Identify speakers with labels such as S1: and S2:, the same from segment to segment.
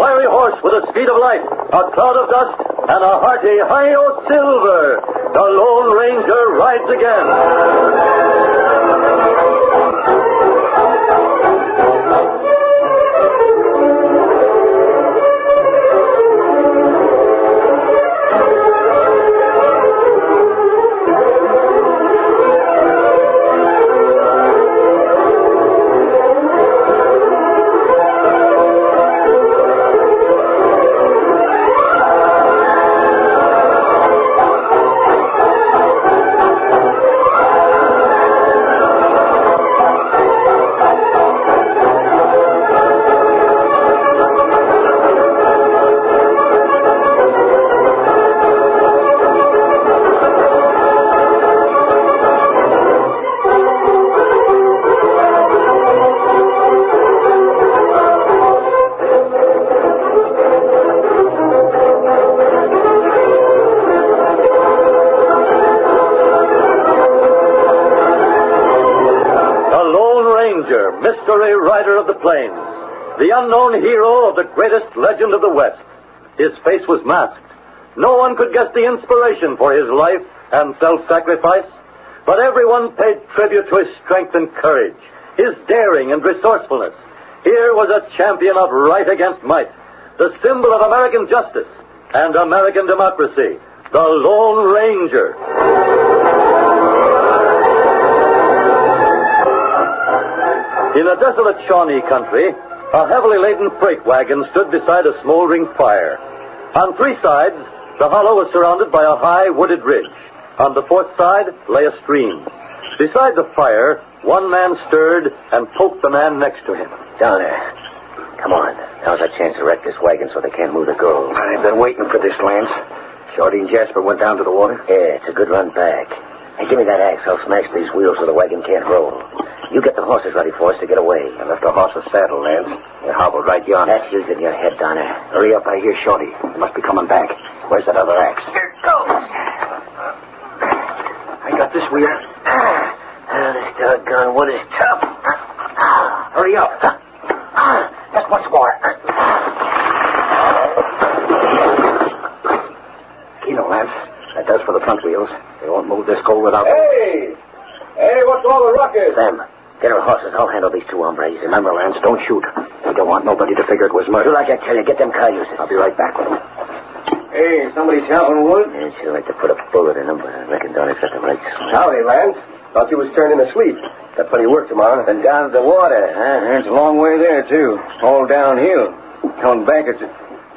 S1: fiery horse with the speed of light, a cloud of dust, and a hearty Hi-Yo Silver. The Lone Ranger rides again. Mystery Rider of the Plains, the unknown hero of the greatest legend of the West. His face was masked. No one could guess the inspiration for his life and self-sacrifice, but everyone paid tribute to his strength and courage, his daring and resourcefulness. Here was a champion of right against might, the symbol of American justice and American democracy, the Lone Ranger. In a desolate Shawnee country, a heavily laden freight wagon stood beside a smoldering fire. On three sides, the hollow was surrounded by a high wooded ridge. On the fourth side lay a stream. Beside the fire, one man stirred and poked the man next to him.
S2: Donner, come on. Now's our chance to wreck this wagon so they can't move the gold.
S3: I've been waiting for this, Lance. Shorty and Jasper went down to the water?
S2: Yeah, it's a good run back. Hey, give me that axe. I'll smash these wheels so the wagon can't roll. You get the horses ready for us to get away.
S3: I left the horses saddled, Lance. They're hobbled right yonder.
S2: That's using your head, Donner.
S3: Hurry up, I hear Shorty. He must be coming back. Where's that other axe?
S2: Here it goes.
S3: I got this wheel.
S2: This doggone wood is tough.
S3: Hurry up.
S2: Just once more.
S3: Keno, Lance. That does for the front wheels. They won't move this gold without...
S4: Hey, what's all the ruckus?
S2: Sam, get our horses. I'll handle these two hombres.
S3: Remember, Lance, don't shoot. We don't want nobody to figure it was murder.
S2: Do like I tell you. Get them cayuses.
S3: I'll be right back with them.
S4: Hey, somebody chopping wood?
S2: Yeah, sure like to put a bullet in them, but I reckon Donner's got the right swing.
S4: Howdy, Lance. Thought you was turning asleep. Got plenty of work tomorrow.
S2: Been down to the water, huh?
S4: There's a long way there, too. All downhill. Coming back, it's a...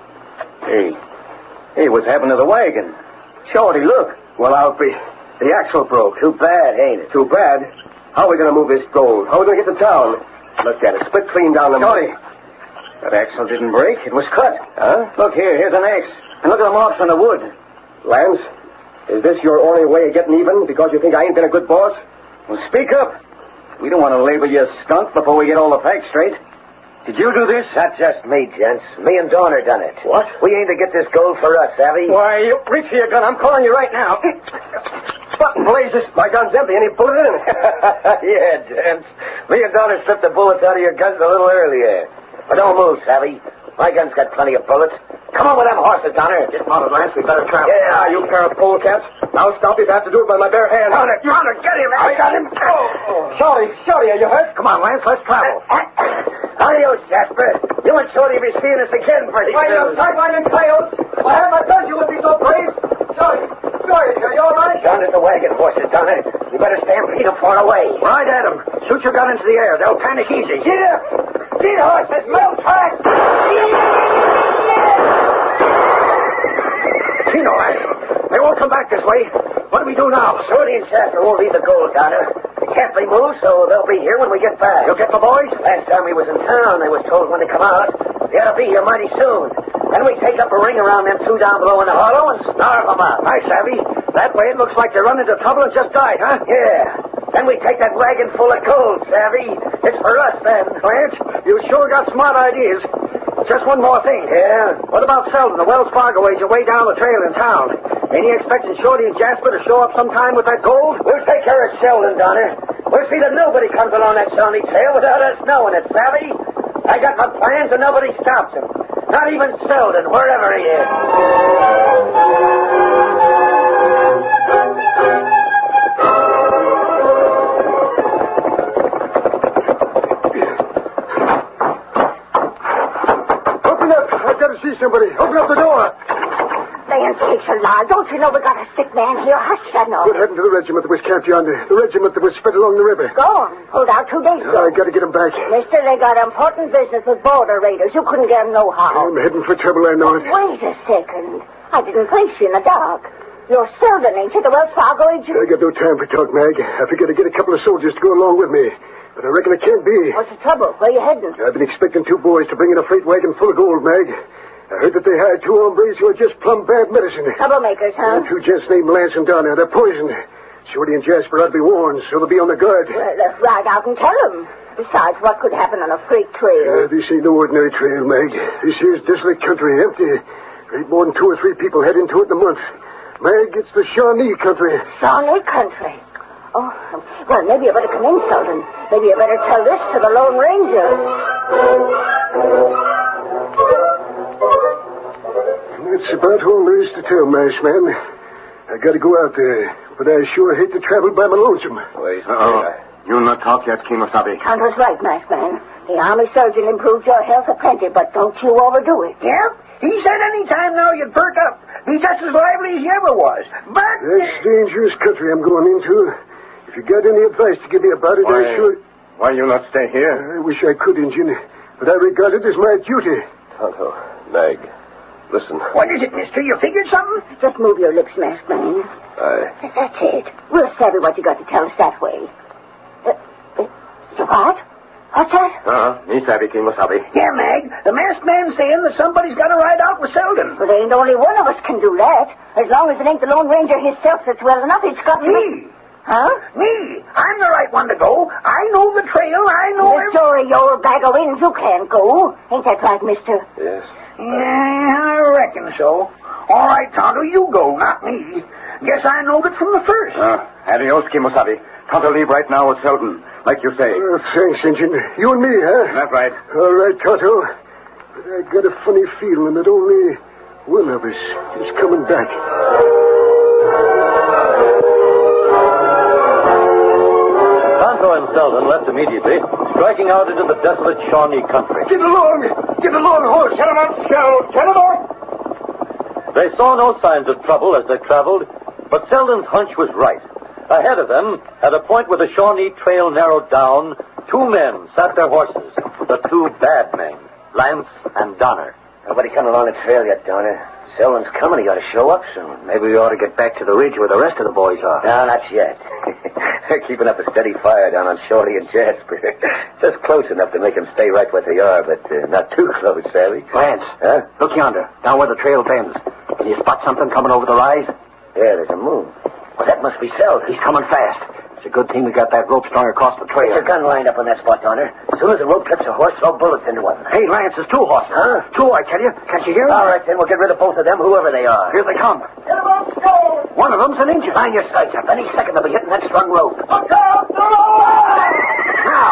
S4: Hey, what's happened to the wagon? Shorty, look. Well, the axle broke.
S2: Too bad, ain't it?
S4: Too bad? How are we going to move this gold? How are we going to get to town? Look at it. Split clean down the...
S3: Shorty, that axle didn't break. It was cut.
S4: Huh?
S3: Look here. Here's an axe. And look at the marks on the wood.
S4: Lance, is this your only way of getting even because you think I ain't been a good boss?
S3: Well, speak up. We don't want to label you a skunk before we get all the facts straight. Did you do this?
S2: Not just me, gents. Me and Donner done it.
S4: What?
S2: We aim to get this gold for us, savvy?
S3: Why, you reach for your gun. I'm calling you right now.
S4: What in blazes? My gun's empty. Any bullet in it?
S2: Yeah, gents. Me and Donner stripped the bullets out of your guns a little earlier. But don't move, savvy. My gun's got plenty of bullets. Come on with them horses, Donner.
S4: Get mounted, Lance. We better travel.
S2: Yeah.
S4: You pair of polecats. I'll stop you if I have to do it by my bare hands.
S2: Donner, get him.
S4: I got him. Shorty, are you hurt?
S3: Come on, Lance. Let's travel.
S2: Adios, Jasper. You and Shorty will be seeing us again pretty
S4: Wait,
S2: soon.
S4: sidewinding coyotes. If I had my gun, you wouldn't be so brave. Shorty, are you all right?
S2: Down at the wagon horses, Donner. You better stampede them far away.
S3: Right at them. Shoot your gun into the air. They'll panic easy.
S2: Get horses, move fast.
S3: Keno, Lance. They won't come back this way. What do we do now?
S2: Shorty and Jasper won't leave the gold, Donner. They can't be moved, so they'll be here when we get back.
S3: You'll get the boys?
S2: Last time we was in town, they was told when to come out. They ought to be here mighty soon. Then we take up a ring around them two down below in the hollow and starve them out.
S3: Nice, Savvy. That way it looks like they run into trouble and just died, huh?
S2: Yeah. Then we take that wagon full of gold, Savvy. It's for us, then.
S3: Lance, you sure got smart ideas. Just one more thing.
S2: Yeah?
S3: What about Selden, the Wells Fargo agent way down the trail in town? Ain't he expecting Shorty and Jasper to show up sometime with that gold?
S2: We'll take care of Sheldon, Donner. We'll see that nobody comes along that Shawnee trail without us knowing it, Savvy. I got my plans and nobody stops them. Not even Selden, wherever he is.
S3: Open up. I've got to see somebody. Open up the door.
S5: Lance, sakes alive. Don't you know we got a sick man here? Hush, Shannon.
S3: What happened to the regiment that was camped yonder? The regiment that was spread along the river.
S5: Gone. Pulled out 2 days ago.
S3: I got to get him back.
S5: Mister, they got important business with border raiders. You couldn't get them no how.
S3: I'm heading for trouble, I know it.
S5: Wait a second. I didn't place you in the dark. You're Selden, ain't you? The Wells Fargo agent?
S3: I got no time for talk, Mag. I figured to get a couple of soldiers to go along with me. But I reckon it can't be.
S5: What's the trouble? Where you heading?
S3: I've been expecting 2 boys to bring in a freight wagon full of gold, Mag. I heard that they hired 2 hombres who are just plumb bad medicine.
S5: Troublemakers, huh?
S3: 2 gents named Lance and Donner. They're poisoned. Shorty and Jasper ought to be warned, so they'll be on the guard.
S5: Well, let's ride out and tell them. Besides, what could happen on a freight trail?
S3: This ain't no ordinary trail, Mag. This here's desolate country, empty. There ain't more than 2 or 3 people head into it in a month. Mag, it's the Shawnee country.
S5: Shawnee country? Oh, well, maybe you better come in, Selden. Maybe you better tell this to the Lone Ranger.
S3: That's about all there is to tell, Masked Man. I gotta go out there, but I sure hate to travel by my lonesome.
S2: Wait.
S6: You'll not talk yet, Kimosabe.
S5: Tonto's right, Masked Man. The army surgeon improved your health aplenty, but don't you overdo it.
S4: Yeah? He said any time now you'd perk up. Be just as lively as you ever was. But...
S3: That's dangerous country I'm going into. If you got any advice to give me about it, I sure...
S6: Why you not stay here?
S3: I wish I could, Injun, but I regard it as my duty.
S6: Tonto, Meg, listen.
S4: What is it, mister? You figured something?
S5: Just move your lips, Masked Man. That's it. We'll savvy what you got to tell us that way. What? What's that?
S6: Me savvy, Kimosabe.
S4: Yeah, Mag. The masked man's saying that somebody's got to ride out with Selden.
S5: Well, there ain't only one of us can do that. As long as it ain't the Lone Ranger himself that's well enough, it's got to be...
S4: Me.
S5: Huh?
S4: Me. I'm the right one to go. I know the trail. I know...
S5: Sorry, you old bag of wings. You can't go. Ain't that right, mister?
S6: Yes.
S4: Yeah, I reckon so. All right, Tonto, you go, not me. Guess I knowed it from the first.
S6: Adios, Kimosabe. Tonto leave right now with Selden, like you say.
S3: Thanks, Injun. You and me, huh?
S6: That's right.
S3: All right, Tonto. But I got a funny feeling that only one of us is coming back.
S1: Tonto and Selden left immediately, striking out into the desolate Shawnee country.
S3: Get along! Get along, horse!
S4: Get him up, Shell! Get him up!
S1: They saw no signs of trouble as they traveled, but Selden's hunch was right. Ahead of them, at a point where the Shawnee trail narrowed down, 2 men sat their horses. The 2 bad men, Lance and Donner.
S2: Nobody coming along the trail yet, Donner. Selden's coming. He ought to show up soon.
S3: Maybe we ought to get back to the ridge where the rest of the boys are.
S2: No, not yet. They're keeping up a steady fire down on Shorty and Jasper. Just close enough to make them stay right where they are, but not too close, Savvy.
S3: Lance,
S2: Huh?
S3: look yonder, down where the trail bends. Can you spot something coming over the rise?
S2: Yeah, there's a moon. Well, that must be Selden.
S3: He's coming fast. It's a good thing we got that rope strung across the trail.
S2: There's a gun lined up on that spot, Donner. As soon as the rope clips a horse, throw bullets into one.
S3: Hey, Lance, there's 2 horses.
S2: Huh?
S3: 2, I tell you. Can't you hear them?
S2: All right, then, we'll get rid of both of them, whoever they are.
S3: Here they come.
S4: Get him up, Shell!
S3: One of them's an Injun.
S2: Find your sights up. Any second they'll be hitting that strung rope.
S4: Look out!
S3: Now!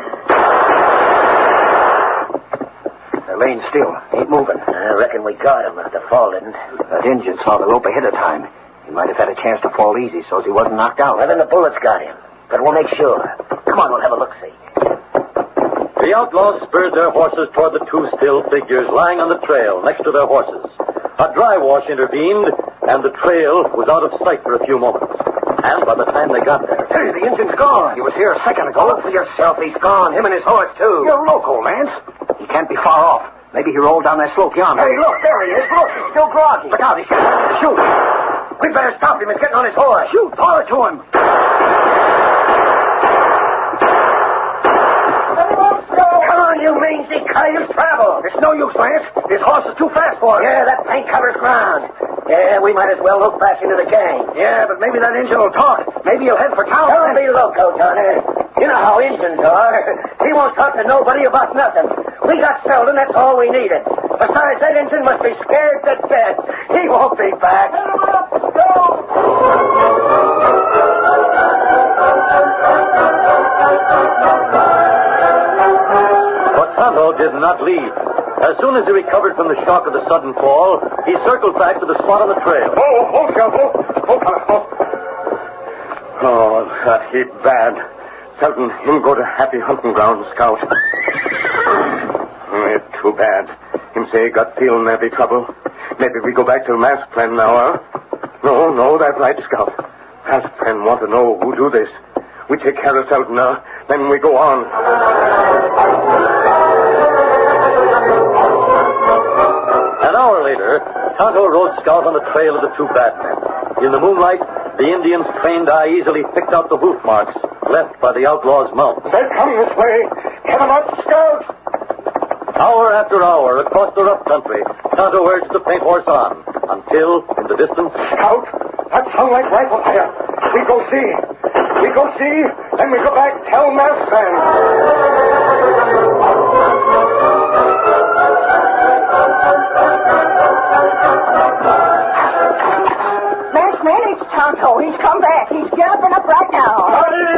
S3: They're laying still. Ain't moving.
S2: I reckon we got him if the fall didn't.
S3: That Injun saw the rope ahead of time. He might have had a chance to fall easy so as he wasn't knocked out.
S2: Well, then the bullets got him. But we'll make sure. Come on, we'll have a look-see.
S1: The outlaws spurred their horses toward the 2 still figures lying on the trail next to their horses. A dry wash intervened, and the trail was out of sight for a few moments. And by the time they got there...
S3: Hey, the Injun's gone. He was here a second ago.
S2: Look for yourself. He's gone. Him and his horse, too.
S3: You're loco, Lance. He can't be far off. Maybe he rolled down that slope yonder.
S2: Hey, look, there he is. Look, he's still groggy.
S3: Look out, he's getting ready to shoot.
S2: We better stop him. He's getting on his horse.
S3: Shoot, pour it to him.
S2: Come on, you mangy coyote. Travel.
S3: It's no use, Lance. His horse is too fast for him.
S2: Yeah, that paint covers ground. Yeah, we might as well hook back into the gang.
S3: Yeah, but maybe that Injun will talk. Maybe he'll head for town.
S2: Don't be loco, Donner. You know how Injuns are. He won't talk to nobody about nothing. We got Selden, that's all we needed. Besides, that Injun must be scared to death. He won't be back. But
S1: Tonto did not leave. As soon as he recovered from the shock of the sudden fall, he circled back to the spot on the trail.
S6: Oh, Scout. Oh, that heap bad. Selden, him go to happy hunting ground, Scout. It's too bad. Him say got feeling there be trouble. Maybe we go back to Masked Friend now, huh? No, that's right, Scout. Masked Friend want to know who do this. We take care of Selden now, then we go on.
S1: An hour later, Tonto rode Scout on the trail of the two bad men. In the moonlight, the Indian's trained eye easily picked out the hoof marks left by the outlaw's mount.
S6: They're coming this way. Get them up, Scout.
S1: Hour after hour, across the rough country, Tonto urged the paint horse on, until, in the distance...
S6: Scout, that sound like rifle fire. We go see, then we go back, tell Masked Friend.
S5: Masked Man, it's Tonto. He's come back. He's galloping up right now.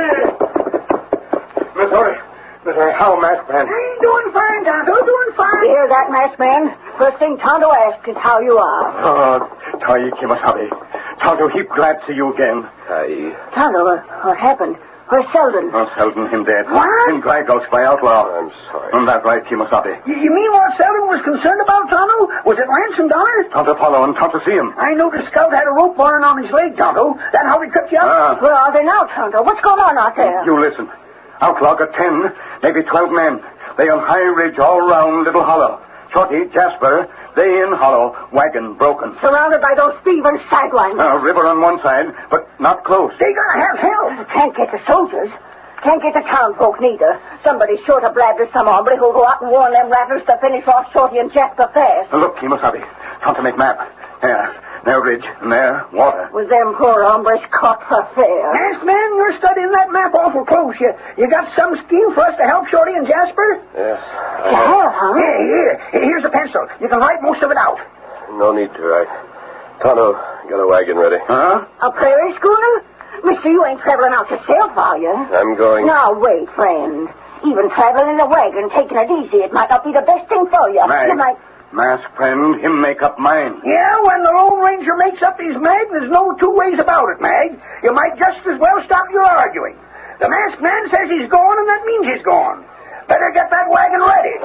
S6: Missouri, how, Masked Man?
S4: He's doing fine, Tonto, doing fine.
S5: You hear that, Masked Man? First thing Tonto asks is how you are.
S6: Oh, Tai Kimasabi. Tonto, heap glad to see you again.
S5: Tonto, what happened? Where's Selden?
S6: Oh, Selden, him dead.
S4: What?
S6: Him drag out by outlaw.
S3: I'm sorry.
S6: That's right, Kimasabi.
S4: You mean what Selden was concerned about, Tonto? Was it ransom dollars?
S6: Tonto follow him. Tonto see him.
S4: I know the scout had a rope burn on his leg, Tonto. That how he cut you up?
S5: Where are they now, Tonto? What's going on out there?
S6: You listen. Outlaw got 10, maybe 12 men. They on high ridge all round Little Hollow. Shorty, Jasper, they in hollow, wagon broken.
S5: Surrounded by those thieving sidelines.
S6: River on one side, but not close.
S4: They gotta have help.
S5: Can't get the soldiers. Can't get the townfolk neither. Somebody's sure to blab to some hombre who'll go out and warn them rattlers to finish off Shorty and Jasper fast.
S6: Look, Kimasabi. Time to make map. There ridge, and there, water.
S5: Was them poor hombres caught for fair?
S4: Masked Man, you're studying that map awful close. You got some scheme for us to help Shorty and Jasper?
S3: Yes.
S5: Yeah, huh?
S4: Here. Here's a pencil. You can write most of it out.
S3: No need to write. Tonto, got a wagon ready.
S6: Huh?
S5: A prairie schooner? Mister, you ain't traveling out yourself, are you?
S3: I'm going...
S5: Now, wait, friend. Even traveling in a wagon, taking it easy, it might not be the best thing for you.
S6: Right.
S5: You might...
S6: Masked Friend, him make up mind.
S4: Yeah, when the Lone Ranger makes up his mag, there's no two ways about it, Mag. You might just as well stop your arguing. The Masked Man says he's gone, and that means he's gone. Better get that wagon ready.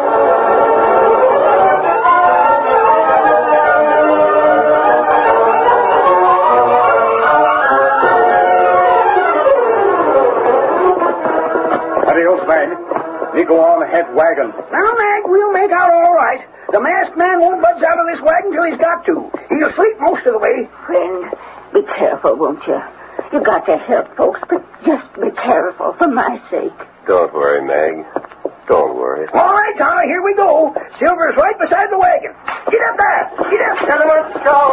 S6: Adios, Mag. We go on ahead wagon.
S4: Now, Mag, we'll make out all right. The Masked Man won't budge out of this wagon till he's got to. He'll sleep most of the way.
S5: Friend, be careful, won't you? You got to help folks, but just be careful for my sake.
S3: Don't worry, Mag. Don't worry.
S4: All right, Tonto, here we go. Silver's right beside the wagon. Get up there. Get up.
S6: Get him up, Scout.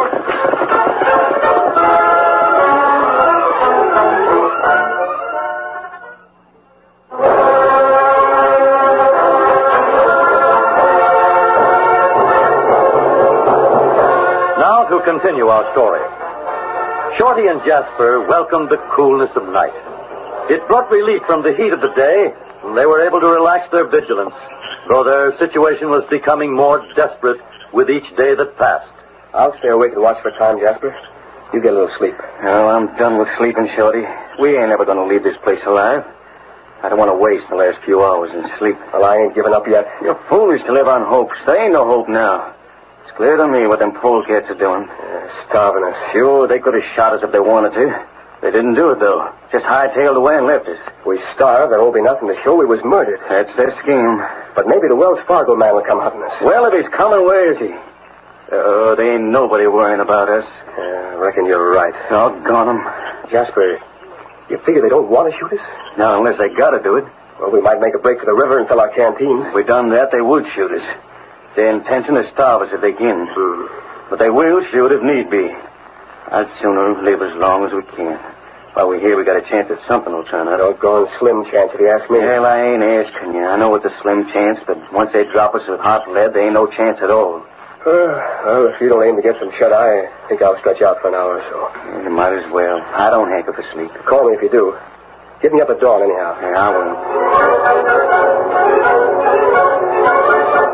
S1: Now to continue our story. Shorty and Jasper welcomed the coolness of night. It brought relief from the heat of the day, and they were able to relax their vigilance, though their situation was becoming more desperate with each day that passed.
S3: I'll stay awake and watch for time, Jasper. You get a little sleep.
S7: Well, I'm done with sleeping, Shorty. We ain't ever going to leave this place alive. I don't want to waste the last few hours in sleep.
S3: Well, I ain't given up yet.
S7: You're foolish to live on hopes. There ain't no hope now. It's clear to me what them polecats are doing.
S3: Starving us.
S7: Sure, they could have shot us if they wanted to. They didn't do it, though. Just hightailed away and left us.
S3: If we starve, there won't be nothing to show we was murdered.
S7: That's their scheme.
S3: But maybe the Wells Fargo man will come hunting us.
S7: Well, if he's coming, where is he? There ain't nobody worrying about us.
S3: I reckon you're right.
S7: Doggone 'em.
S3: Jasper, you figure they don't want to shoot us?
S7: Not unless they gotta do it.
S3: Well, we might make a break for the river and fill our canteens.
S7: If we done that, they would shoot us. It's their intention to starve us if they can. But they will shoot if need be. I'd sooner live as long as we can. While we're here, we got a chance that something will turn up.
S3: Doggone slim chance if you ask me.
S7: Well, I ain't asking you. I know it's a slim chance, but once they drop us with hot lead, there ain't no chance at all.
S3: Well, if you don't aim to get some shut-eye, I think I'll stretch out for an hour or so.
S7: You might as well. I don't hanker for sleep.
S3: Call me if you do. Get me up at dawn, anyhow.
S7: Yeah, I will.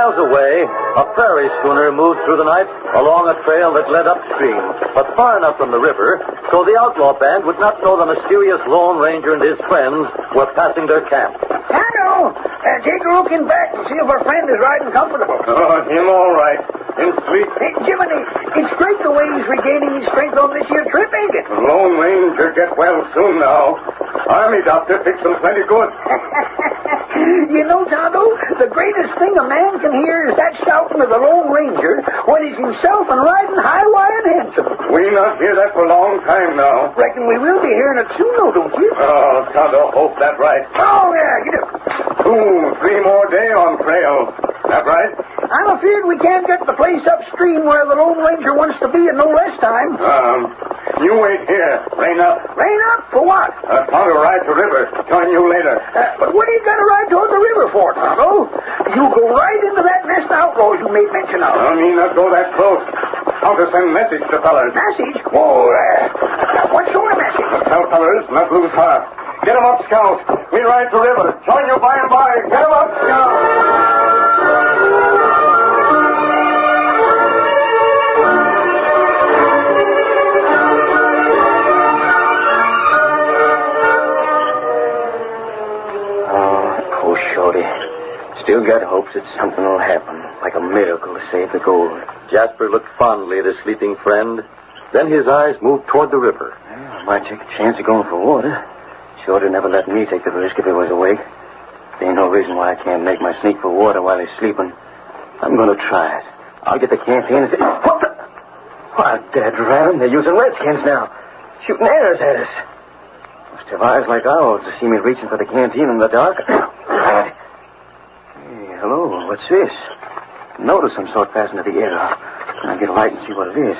S1: miles away, a prairie schooner moved through the night along a trail that led upstream, but far enough from the river so the outlaw band would not know the mysterious Lone Ranger and his friends were passing their camp.
S4: Hello! Take a look in back and see if our friend is riding comfortable.
S6: Oh, him all right. In sleep.
S4: Hey, Jiminy, it's great the way he's regaining his strength on this here trip, ain't it?
S6: Lone Ranger get well soon now. Army doctor fix him plenty good.
S4: You know, Tonto, the greatest thing a man can hear is that shouting of the Lone Ranger when he's himself and riding high, wide, and handsome.
S6: We not hear that for a long time now.
S4: Reckon we will be hearing it soon, though, don't you?
S6: Oh, Tonto, hope that right.
S4: Oh, yeah, you do.
S6: 2-3 more day on trail. That right?
S4: I'm afraid we can't get the place upstream where the Lone Ranger wants to be in no less time.
S6: You wait here. Rain up.
S4: Rain up? For what?
S6: Tonto ride to river. Join you later.
S4: But what are you going to ride toward the river for, Tonto? You go right into that nest of outlaws you made mention of.
S6: I mean not go that close. Tonto send message to fellers.
S4: Message? Oh, what sort of message?
S6: Tell fellers not lose heart. Get 'em up, Scout. We ride to river. Join you by and by. Get 'em up, Scout.
S7: Still got hopes that something will happen, like a miracle to save the gold.
S1: Jasper looked fondly at his sleeping friend. Then his eyes moved toward the river.
S7: Well, I might take a chance of going for water. Shorty never let me take the risk if he was awake. There ain't no reason why I can't make my sneak for water while he's sleeping. I'm going to try it. I'll get the canteen and say... What the... Why, dead rabbit, they're using redskins now. Shooting arrows at us. Must have eyes like owls to see me reaching for the canteen in the dark. Hey, hello, what's this? Notice some sort fastened to the arrow. I'll get a light and see what it is.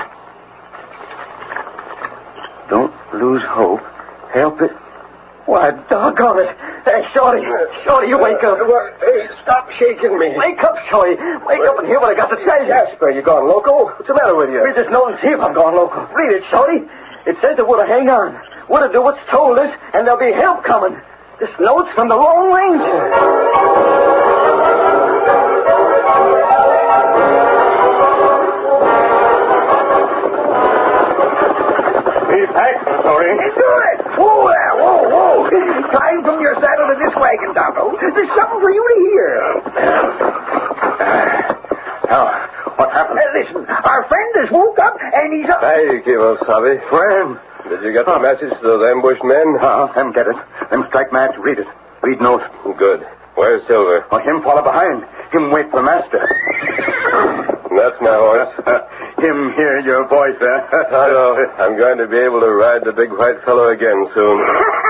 S7: Don't lose hope. Help it. Why, doggone it. Hey, Shorty. Shorty, you wake up.
S3: Hey, stop shaking me.
S7: Wake up, Shorty. Wake up and hear what I got to tell you.
S3: Jasper, you gone loco? What's the matter with you?
S7: Read this note and see if I'm gone local. Read it, Shorty. It says that we're to hang on. We're to do what's told us, and there'll be help coming. This note's from the Lone Ranger.
S6: Sorry.
S4: Do it! Whoa there, whoa. Climb from your saddle to this wagon, Tonto. There's something for you to hear.
S6: What happened?
S4: Listen, our friend has woke up and he's up.
S3: Hey, Kimosabe.
S6: Friend.
S3: Did you get the message to those ambushed men?
S6: Them get it. Them strike match. Read it. Read note.
S3: Good. Where's Silver?
S6: Oh, him follow behind. Him wait for master.
S3: That's my horse.
S6: Him hear your voice,
S3: Tonto, I'm going to be able to ride the big white fellow again soon.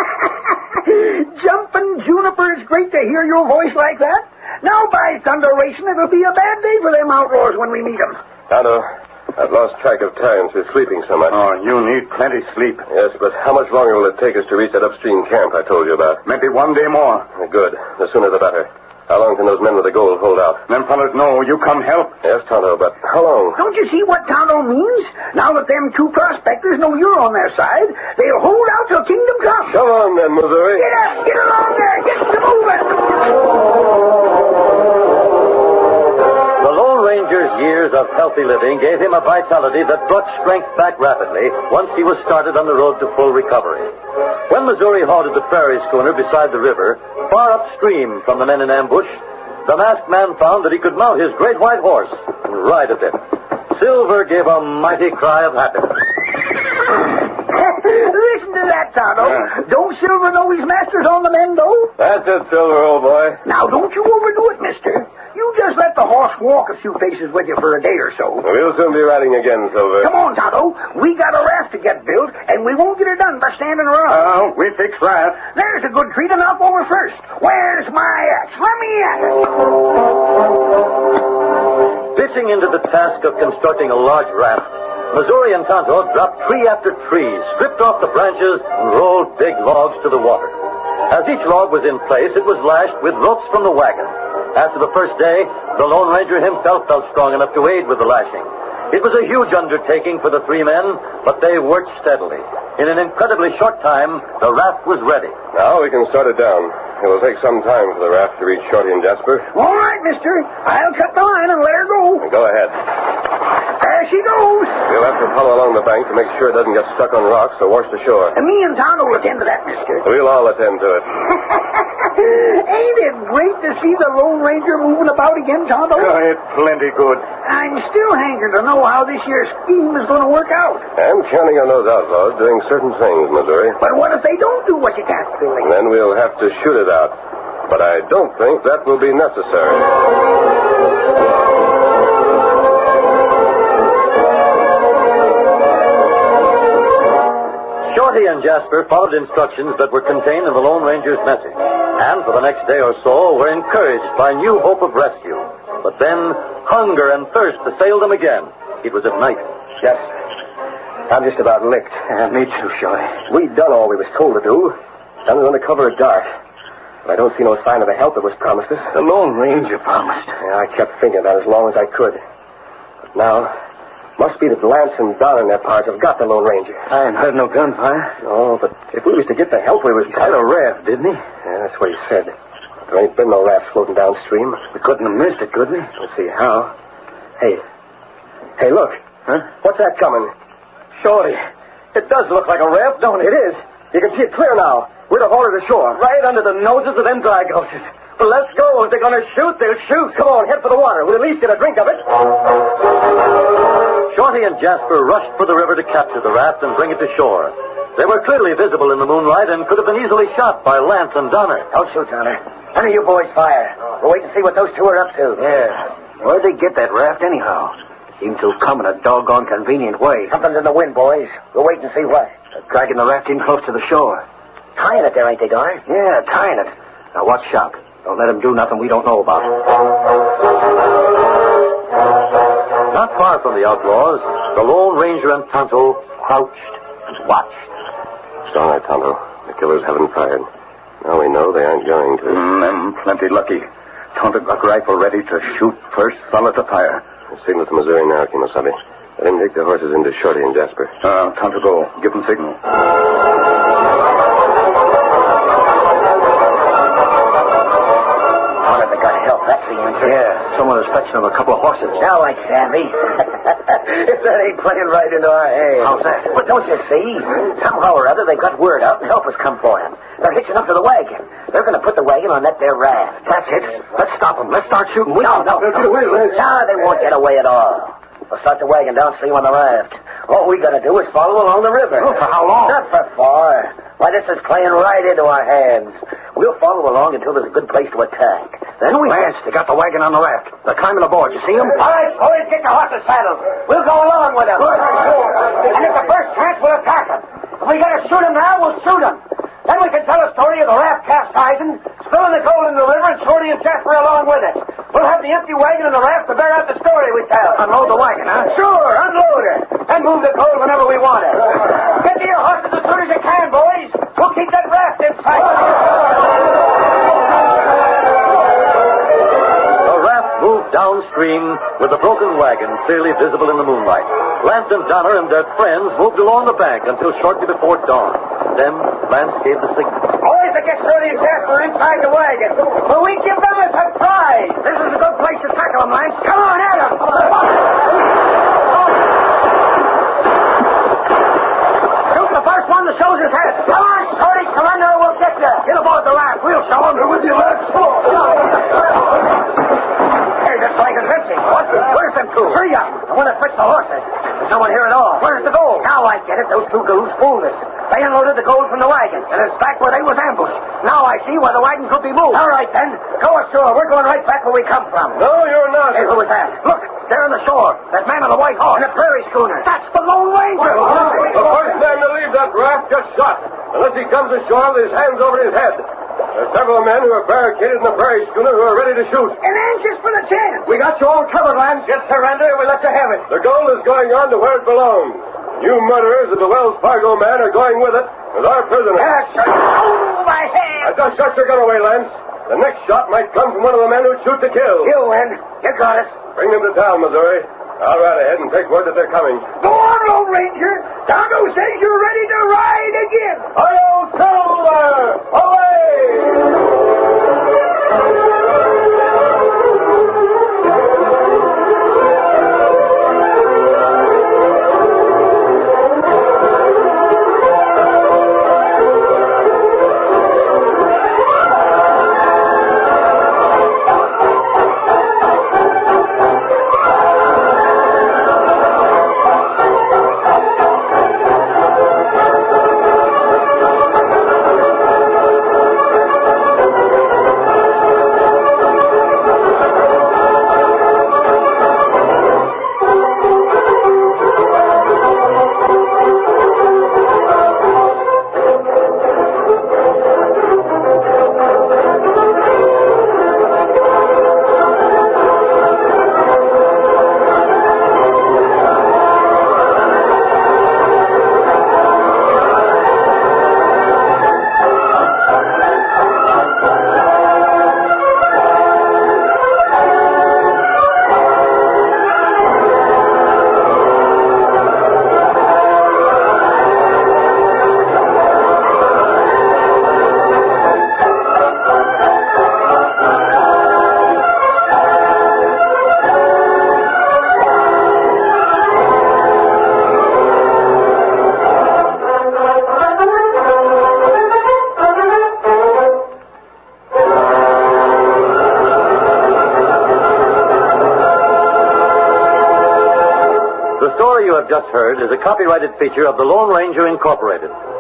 S4: Jumping Juniper, it's great to hear your voice like that. Now, by thunderation, it'll be a bad day for them outlaws when we meet them.
S3: Tonto, I've lost track of time through sleeping so much.
S6: Oh, you need plenty sleep.
S3: Yes, but how much longer will it take us to reach that upstream camp I told you about?
S6: Maybe 1 day more.
S3: Good. The sooner the better. How long can those men with the gold hold out?
S6: Them fellas know you come help.
S3: Yes, Tonto, but how long?
S4: Don't you see what Tonto means? Now that them two prospectors know you're on their side, they'll hold out till kingdom comes.
S3: Come on, then, Missouri.
S4: Get up! Get along there! Get to moving!
S1: The Lone Ranger's years of healthy living gave him a vitality that brought strength back rapidly once he was started on the road to full recovery. When Missouri halted the prairie schooner beside the river, far upstream from the men in ambush, the masked man found that he could mount his great white horse and ride a bit. Silver gave a mighty cry of happiness.
S4: Listen to that, Tonto. Don't Silver know his master's on the mend, though?
S3: That's it, Silver, old boy.
S4: Now, don't you overdo it, mister. You just let the horse walk a few paces with you for a day or so.
S3: We'll soon be riding again, Silver.
S4: Come on, Tonto. We got a raft to get built, and we won't get it done by standing around.
S6: We fix that.
S4: There's a good tree to knock over first. Where's my axe? Let me at it.
S1: Pitching into the task of constructing a large raft, Missouri and Tonto dropped tree after tree, stripped off the branches, and rolled big logs to the water. As each log was in place, it was lashed with ropes from the wagon. After the first day, the Lone Ranger himself felt strong enough to aid with the lashing. It was a huge undertaking for the three men, but they worked steadily. In an incredibly short time, the raft was ready.
S3: Now we can start it down.
S6: It will take some time for the raft to reach Shorty and Jasper.
S4: All right, mister. I'll cut the line and let her go.
S6: Go ahead.
S4: There she goes.
S6: We'll have to follow along the bank to make sure it doesn't get stuck on rocks or washed ashore.
S4: And me and Tonto will attend to that, mister.
S6: We'll all attend to it.
S4: Ain't it great to see the Lone Ranger moving about again, Tonto?
S6: It's plenty good.
S4: I'm still hankering to know how this year's scheme is going to work out.
S6: I'm counting on those outlaws doing certain things, Missouri.
S4: But what if they don't do what you got, Billy?
S6: Then we'll have to shoot it out. But I don't think that will be necessary.
S1: Shorty and Jasper followed instructions that were contained in the Lone Ranger's message, and for the next day or so were encouraged by new hope of rescue. But then hunger and thirst assailed them again. It was at night.
S2: Yes. I'm just about licked.
S7: Me too, Shorty.
S2: We'd done all we was told to do. Done it under cover of dark. But I don't see no sign of the help that was promised us.
S7: The Lone Ranger promised.
S2: Yeah, I kept thinking that as long as I could. But now, must be that Lance and Don and their parts have got the Lone Ranger.
S7: I ain't heard no gunfire.
S2: No, but if we was to get the help we was...
S7: He had a raft, didn't he?
S2: Yeah, that's what he said. There ain't been no raft floating downstream.
S7: We couldn't have missed it, could we?
S2: Let's see how. Hey, look.
S7: Huh?
S2: What's that coming?
S7: Shorty, it does look like a raft, don't it?
S2: It is. You can see it clear now. We'd have hauled it ashore.
S7: Right under the noses of them dry gulches. Well, let's go. If they're going to shoot, they'll shoot.
S2: Come on, head for the water. We'll at least get a drink of it.
S1: Shorty and Jasper rushed for the river to capture the raft and bring it to shore. They were clearly visible in the moonlight and could have been easily shot by Lance and Donner.
S2: Don't shoot, Donner. None of you boys fire. We'll wait and see what those two are up to.
S7: Yeah. Where'd they get that raft anyhow? Seems to have come in a doggone convenient way.
S2: Something's in the wind, boys. We'll wait and see what.
S7: They're dragging the raft in close to the shore.
S2: Tying it there, ain't they, Donner?
S7: Yeah, tying it. Now watch sharp. Don't let them do nothing we don't know about.
S1: Not far from the outlaws, the Lone Ranger and Tonto crouched and watched.
S6: It's all right, Tonto. The killers haven't fired. Now we know they aren't going to.
S7: I'm plenty lucky. Tonto got rifle ready to shoot first fellow to fire.
S6: Signal to Missouri now, Kimosabe. Let him take the horses into Shorty and Jasper.
S7: Tonto go. Give them signal.
S2: Yeah,
S7: someone is fetching them a couple of horses.
S2: Now I savvy. If that ain't playing right into our hands.
S7: How's that?
S2: But don't you see? Somehow or other, they've got word out and help has come for them. They're hitching up to the wagon. They're going to put the wagon on that there raft.
S7: That's it. Let's stop them. Let's start shooting.
S2: No, they won't get away at all. We'll start the wagon downstream on the raft. All we got to do is follow along the river.
S7: Oh, for how long?
S2: Not for far. Why, this is playing right into our hands. We'll follow along until there's a good place to attack. Then we...
S7: Lance, they got the wagon on the raft. They're climbing aboard. You see them?
S2: All right, boys, get your horses saddled. We'll go along with them. And at the first chance, we'll attack them. If we got to shoot them now, we'll shoot them. Then we can tell a story of the raft capsizing, spilling the gold in the river, and Shorty and Jasper along with it. We'll have the empty wagon and the raft to bear out the story we tell.
S7: Unload the wagon, huh?
S2: Sure, unload her. And move the gold whenever we want it. Get to your horses as soon as you can, boys. We'll keep that raft in sight.
S1: The raft moved downstream with the broken wagon clearly visible in the moonlight. Lance and Donner and their friends moved along the bank until shortly before dawn. Then Lance gave the signal.
S2: Boys, to get Shorty and Jasper inside the wagon. Will we give them a surprise?
S4: This is a good place to tackle them, Lance.
S2: Come on, at them.
S4: Shoot the first one that shows his head.
S2: Come on, Shorty, surrender or we'll get you.
S4: Get aboard the raft. We'll show them. They're with you, Lance.
S2: Hey, this wagon's empty. What? Where's them two?
S4: Three of them.
S2: The one that fetched the horses. There's no one here at all.
S4: Where's the gold?
S2: Now I get it. Those two goons fooled us. They unloaded the gold from the wagon, and it's back where they was ambushed. Now I see why the wagon could be moved. All right, then. Go ashore. We're going right back where we come from.
S6: No, you're not.
S2: Hey, who was that?
S4: Look, there on the shore. That man on the white horse.
S2: On the prairie schooner.
S4: That's the Lone Ranger.
S6: The first man to leave that raft gets shot, unless he comes ashore with his hands over his head. There's several men who are barricaded in the prairie schooner who are ready to shoot.
S4: And anxious for the chance.
S6: We got you all covered, Lance. Just surrender, we let you have it. The gold is going on to where it belongs. You murderers of the Wells Fargo man are going with it as our prisoner.
S4: Oh, my hand.
S6: Now, just shut your gun away, Lance. The next shot might come from one of the men who shoot to kill.
S2: You win. You got us.
S6: Bring them to town, Missouri. I'll ride ahead and take word that they're coming.
S4: Go on, Lone Ranger. Tonto says you're ready to ride again.
S6: Hi-yo, Silver! Away!
S1: The story you have just heard is a copyrighted feature of the Lone Ranger Incorporated.